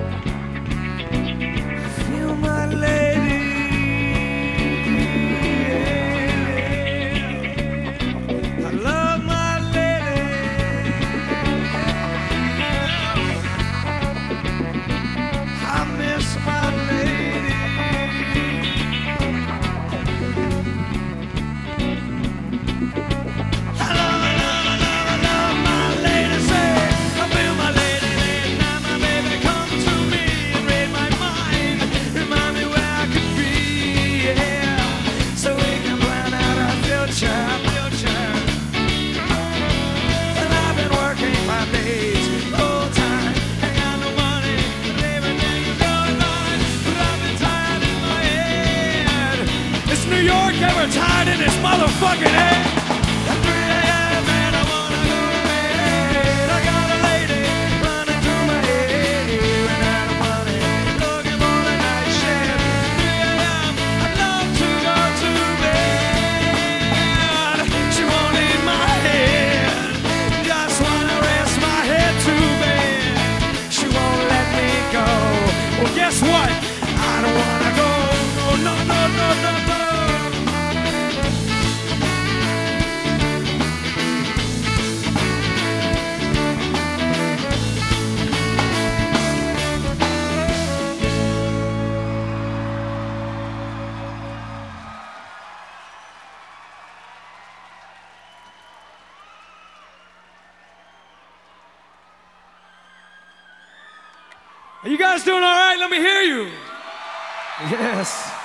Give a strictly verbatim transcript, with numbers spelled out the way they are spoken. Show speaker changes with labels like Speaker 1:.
Speaker 1: Feel my lady. I love my lady. I miss my lady. I love, I love, I love, I love my lady. Say, I feel my lady. Late night, my baby, come to me and raid my mind. Remind me where I could be, yeah. So we can plan out our future, future. And I've been working five days, full time. Ain't got no money, but everything is going fine. But I've been tired in my head. Is New York ever tired in its motherfucking head? At three a.m. and I wanna go to bed. I got a lady running through my head. Ran out of money, looking for the night shift. three a.m. I'd love to go to bed. She won't leave my head. Just wanna rest my head to bed. She won't let me go. Well, guess what? I don't wanna go. No, no, no, no, no, no. Are you guys doing all right? Let me hear you. Yes.